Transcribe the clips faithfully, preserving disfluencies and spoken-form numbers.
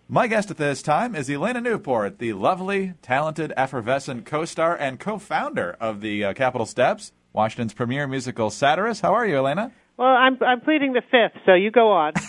My guest at this time is Elena Newport, the lovely, talented, effervescent co-star and co-founder of the uh, Capitol Steps, Washington's premier musical satirist. How are you, Elena? Well, I'm I'm pleading the fifth, so you go on.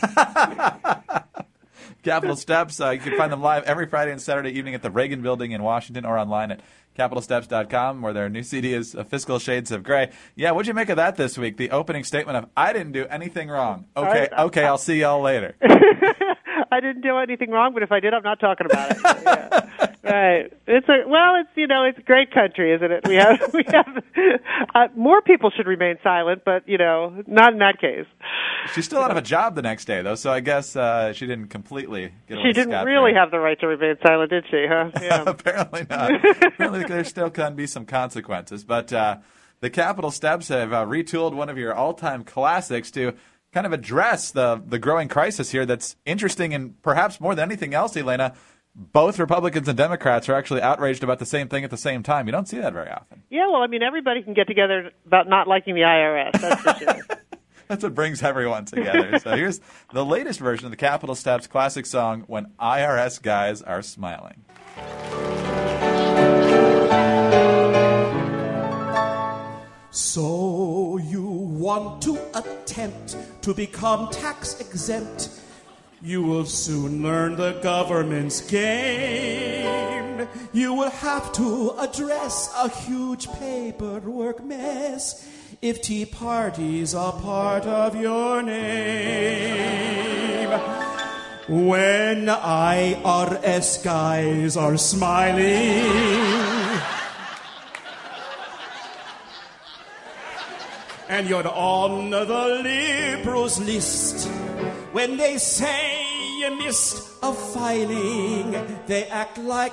Capitol Steps, uh, you can find them live every Friday and Saturday evening at the Reagan Building in Washington or online at capitol steps dot com, where their new C D is uh, Fiscal Shades of Grey. Yeah, what'd you make of that this week? The opening statement of, I didn't do anything wrong. Okay, I, okay, I'll see y'all later. I didn't do anything wrong, but if I did, I'm not talking about it. Yeah. Right. It's a well. It's you know. It's a great country, isn't it? We have we have uh, more people should remain silent, but you know, not in that case. She's still out of a job the next day, though, so I guess uh, she didn't completely get away She didn't scot-free. really have the right to remain silent, did she? Huh? Yeah. Apparently not. Apparently, there still can be some consequences, but uh, the Capitol Steps have uh, retooled one of your all-time classics to kind of address the the growing crisis here. That's interesting, and perhaps more than anything else, Elena, both Republicans and Democrats are actually outraged about the same thing at the same time. You don't see that very often. Yeah, well, I mean, everybody can get together about not liking the I R S, that's for sure. That's what brings everyone together. So here's the latest version of the Capitol Steps classic song, When I R S Guys Are Smiling. So you want to attempt to become tax exempt? You will soon learn the government's game. You will have to address a huge paperwork mess if Tea Party's a part of your name. When I R S guys are smiling and you're on the liberals list, when they say you missed a filing, they act like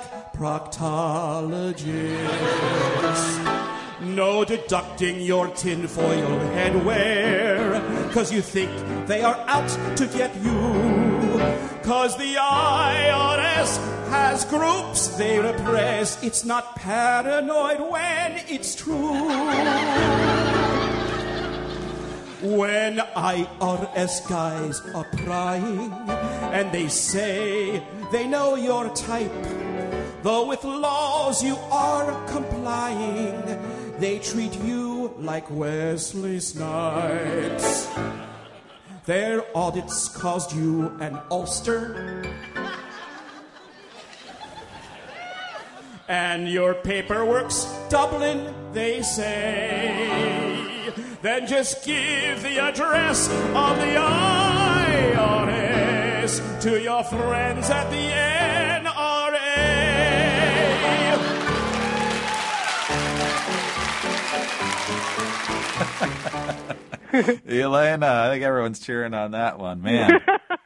proctologists. No deducting your tinfoil headwear, 'cause you think they are out to get you. 'Cause the I R S has groups they repress. It's not paranoid when it's true. When I R S guys are prying and they say they know your type, though with laws you are complying, they treat you like Wesley Snipes. Their audits caused you an ulcer, and your paperwork's Dublin, they say. Then just give the address of the I R S to your friends at the N R A. Elena, I think everyone's cheering on that one, man.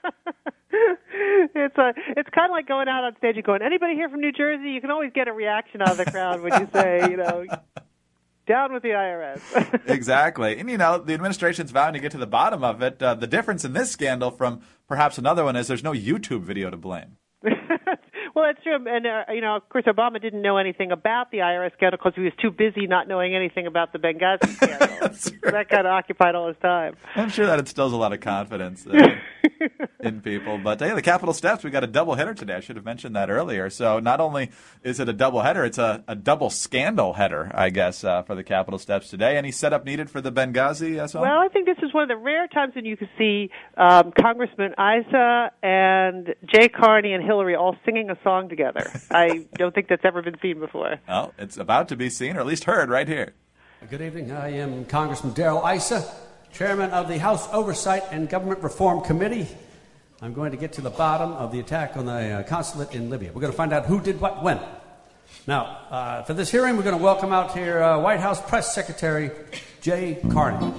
It's a, it's kind of like going out on stage and going, anybody here from New Jersey? You can always get a reaction out of the crowd when you say, you know, down with the I R S. Exactly. And, you know, the administration's vowing to get to the bottom of it. Uh, the difference in this scandal from perhaps another one is there's no YouTube video to blame. Well, that's true. And, uh, you know, of course, Obama didn't know anything about the I R S scandal because he was too busy not knowing anything about the Benghazi scandal. That's right. That kind of occupied all his time. I'm sure that instills a lot of confidence uh, in people. But, uh, yeah, the Capitol Steps, we got a double header today. I should have mentioned that earlier. So not only is it a double header, it's a, a double scandal header, I guess, uh, for the Capitol Steps today. Any setup needed for the Benghazi uh, song? Well, I think this is one of the rare times when you can see um, Congressman Issa and Jay Carney and Hillary all singing a song together. I don't think that's ever been seen before. Well, it's about to be seen, or at least heard, right here. Good evening. I am Congressman Darrell Issa, Chairman of the House Oversight and Government Reform Committee. I'm going to get to the bottom of the attack on the uh, consulate in Libya. We're going to find out who did what when. Now, uh, for this hearing, we're going to welcome out here uh, White House Press Secretary Jay Carney.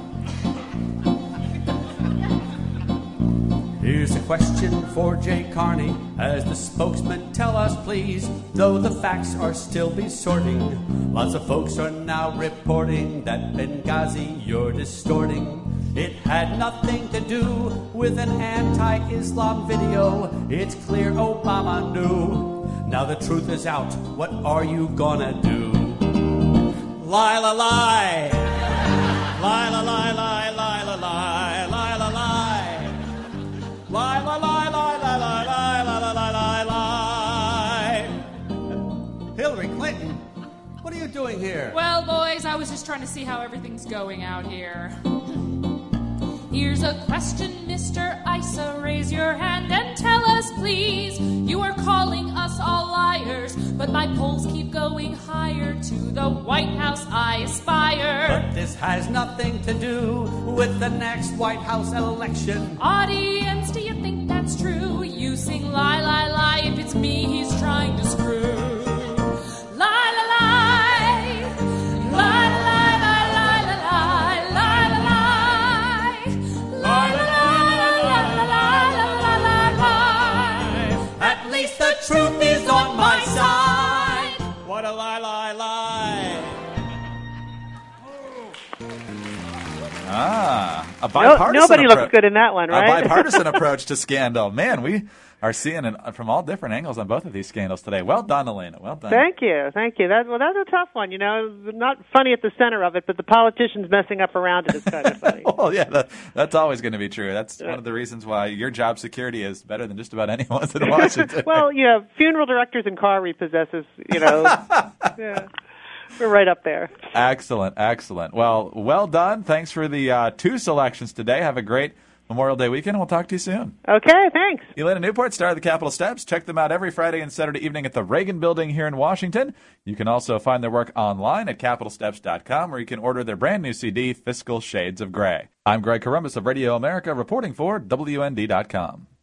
Here's a question for Jay Carney. As the spokesman, tell us please, though the facts are still be sorting, lots of folks are now reporting that Benghazi you're distorting. It had nothing to do with an anti-Islam video. It's clear Obama knew. Now the truth is out. What are you gonna do? Lie, la, lie. Lie, la, lie, lie, lie, la, lie. Lie, la, lie. Lie, la, lie, lie, lie, lie, lie, lie, lie, lie. doing here? Well, boys, I was just trying to see how everything's going out here. Here's a question, Mister Isa. Raise your hand and tell us, please. You are calling us all liars, but my polls keep going higher. To the White House I aspire. But this has nothing to do with the next White House election. Audience, do you think that's true? You sing lie, lie, lie if it's me he's trying to screw. Lie, lie, lie. Lie, lie, lie, lie, lie, lie, lie, lie. Lie, lie, lie, lie, lie, lie, lie. At least the truth is on my side. What a lie, lie, lie. Ah, a No, bipartisan nobody appro- looks good in that one, A right? bipartisan approach to scandal. Man, we are seeing it from all different angles on both of these scandals today. Well done, Elena. Well done. Thank you, thank you. That well, that's a tough one. You know, not funny at the center of it, but the politicians messing up around it is kind of funny. Well, yeah, that, that's always going to be true. That's one of the reasons why your job security is better than just about anyone's in Washington. Well, you know, funeral directors and car repossessors. You know, yeah, we're right up there. Excellent, excellent. Well, well done. Thanks for the uh, two selections today. Have a great Memorial Day weekend. We'll talk to you soon. Okay, thanks. Elena Newport, star of the Capitol Steps. Check them out every Friday and Saturday evening at the Reagan Building here in Washington. You can also find their work online at capital steps dot com, where you can order their brand new C D, Fiscal Shades of Gray. I'm Greg Columbus of Radio America, reporting for W N D dot com.